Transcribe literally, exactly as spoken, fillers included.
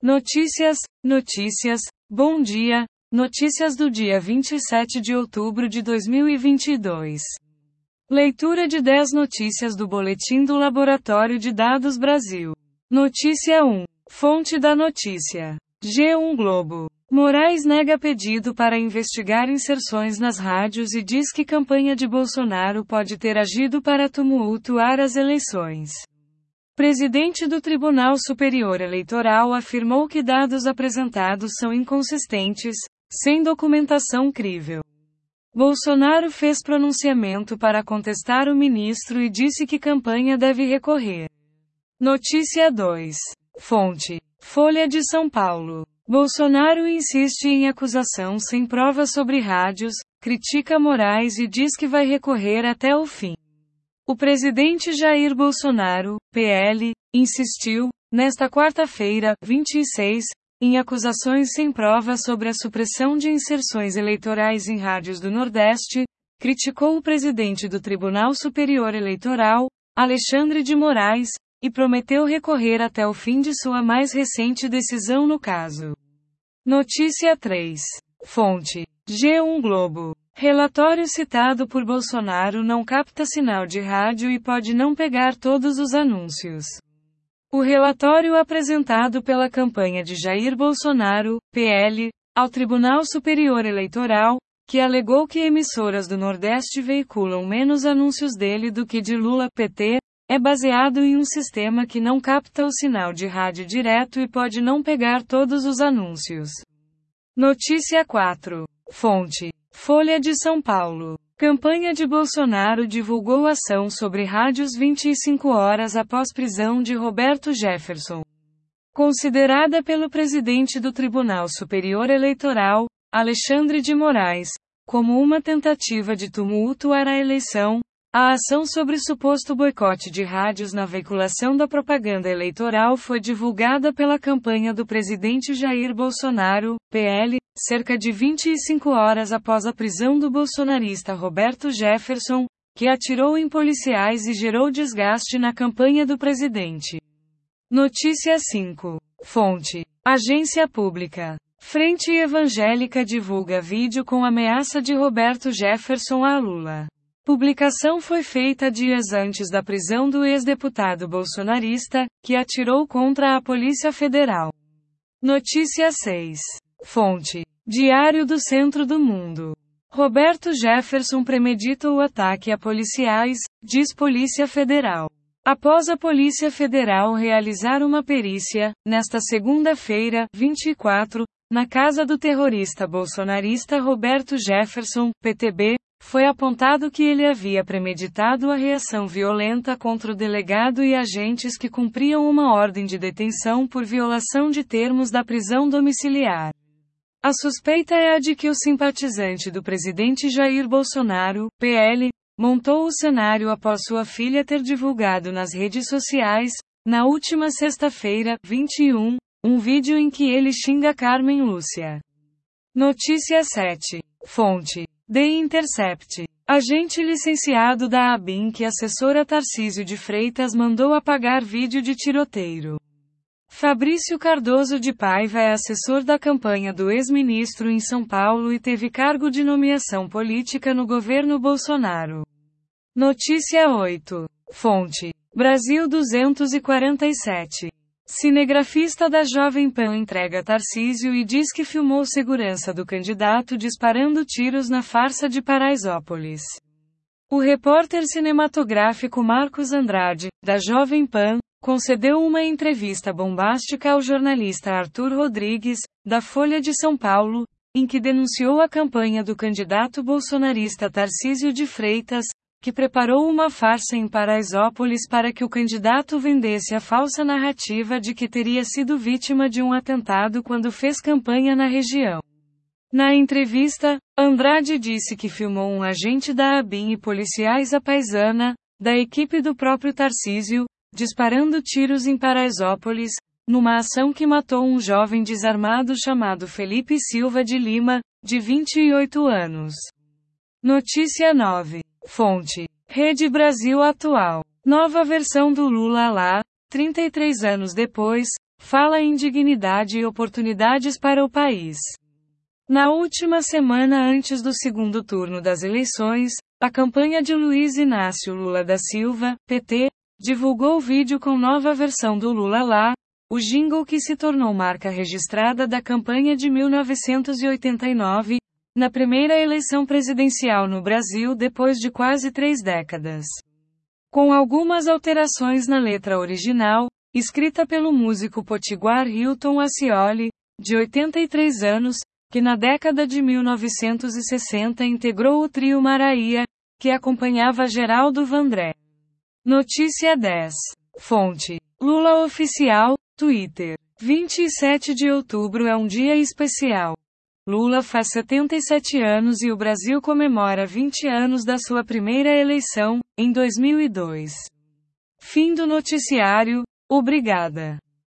Notícias, notícias, bom dia, notícias do dia vinte e sete de outubro de dois mil e vinte e dois. Leitura de dez notícias do Boletim do Laboratório de Dados Brasil. Notícia um. Fonte da notícia. G um Globo. Moraes nega pedido para investigar inserções nas rádios e diz que campanha de Bolsonaro pode ter agido para tumultuar as eleições. Presidente do Tribunal Superior Eleitoral afirmou que dados apresentados são inconsistentes, sem documentação crível. Bolsonaro fez pronunciamento para contestar o ministro e disse que campanha deve recorrer. Notícia dois. Fonte. Folha de São Paulo. Bolsonaro insiste em acusação sem provas sobre rádios, critica Moraes e diz que vai recorrer até o fim. O presidente Jair Bolsonaro, P L, insistiu, nesta quarta-feira, vinte e seis, em acusações sem provas sobre a supressão de inserções eleitorais em rádios do Nordeste, criticou o presidente do Tribunal Superior Eleitoral, Alexandre de Moraes, e prometeu recorrer até o fim de sua mais recente decisão no caso. Notícia três. Fonte. G um Globo. Relatório citado por Bolsonaro não capta sinal de rádio e pode não pegar todos os anúncios. O relatório apresentado pela campanha de Jair Bolsonaro, P L, ao Tribunal Superior Eleitoral, que alegou que emissoras do Nordeste veiculam menos anúncios dele do que de Lula, P T, é baseado em um sistema que não capta o sinal de rádio direto e pode não pegar todos os anúncios. Notícia quatro. Fonte. Folha de São Paulo. Campanha de Bolsonaro divulgou ação sobre rádios vinte e cinco horas após prisão de Roberto Jefferson. Considerada pelo presidente do Tribunal Superior Eleitoral, Alexandre de Moraes, como uma tentativa de tumultuar a eleição, a ação sobre suposto boicote de rádios na veiculação da propaganda eleitoral foi divulgada pela campanha do presidente Jair Bolsonaro, P L, cerca de vinte e cinco horas após a prisão do bolsonarista Roberto Jefferson, que atirou em policiais e gerou desgaste na campanha do presidente. Notícia cinco. Fonte. Agência Pública. Frente Evangélica divulga vídeo com ameaça de Roberto Jefferson a Lula. Publicação foi feita dias antes da prisão do ex-deputado bolsonarista, que atirou contra a Polícia Federal. Notícia seis. Fonte. Diário do Centro do Mundo. Roberto Jefferson premedita o ataque a policiais, diz Polícia Federal. Após a Polícia Federal realizar uma perícia, nesta segunda-feira, vinte e quatro, na casa do terrorista bolsonarista Roberto Jefferson, P T B, foi apontado que ele havia premeditado a reação violenta contra o delegado e agentes que cumpriam uma ordem de detenção por violação de termos da prisão domiciliar. A suspeita é a de que o simpatizante do presidente Jair Bolsonaro, P L, montou o cenário após sua filha ter divulgado nas redes sociais, na última sexta-feira, vinte e um, um vídeo em que ele xinga Carmen Lúcia. Notícia sete. Fonte. The Intercept. Agente licenciado da ABIN que assessora Tarcísio de Freitas mandou apagar vídeo de tiroteio. Fabrício Cardoso de Paiva é assessor da campanha do ex-ministro em São Paulo e teve cargo de nomeação política no governo Bolsonaro. Notícia oito. Fonte. Brasil duzentos e quarenta e sete. Cinegrafista da Jovem Pan entrega Tarcísio e diz que filmou segurança do candidato disparando tiros na farsa de Paraisópolis. O repórter cinematográfico Marcos Andrade, da Jovem Pan, concedeu uma entrevista bombástica ao jornalista Arthur Rodrigues, da Folha de São Paulo, em que denunciou a campanha do candidato bolsonarista Tarcísio de Freitas, que preparou uma farsa em Paraisópolis para que o candidato vendesse a falsa narrativa de que teria sido vítima de um atentado quando fez campanha na região. Na entrevista, Andrade disse que filmou um agente da ABIN e policiais à paisana, da equipe do próprio Tarcísio, disparando tiros em Paraisópolis, numa ação que matou um jovem desarmado chamado Felipe Silva de Lima, de vinte e oito anos. Notícia nove. Fonte. Rede Brasil Atual. Nova versão do Lula lá, trinta e três anos depois, fala em dignidade e oportunidades para o país. Na última semana antes do segundo turno das eleições, a campanha de Luiz Inácio Lula da Silva, P T, divulgou vídeo com nova versão do Lula Lá, o jingle que se tornou marca registrada da campanha de mil novecentos e oitenta e nove, na primeira eleição presidencial no Brasil depois de quase três décadas. Com algumas alterações na letra original, escrita pelo músico potiguar Hilton Ascioli, de oitenta e três anos, que na década de mil novecentos e sessenta integrou o trio Maraía, que acompanhava Geraldo Vandré. Notícia dez. Fonte: Lula Oficial, Twitter. vinte e sete de outubro é um dia especial. Lula faz setenta e sete anos e o Brasil comemora vinte anos da sua primeira eleição, em dois mil e dois. Fim do noticiário. Obrigada.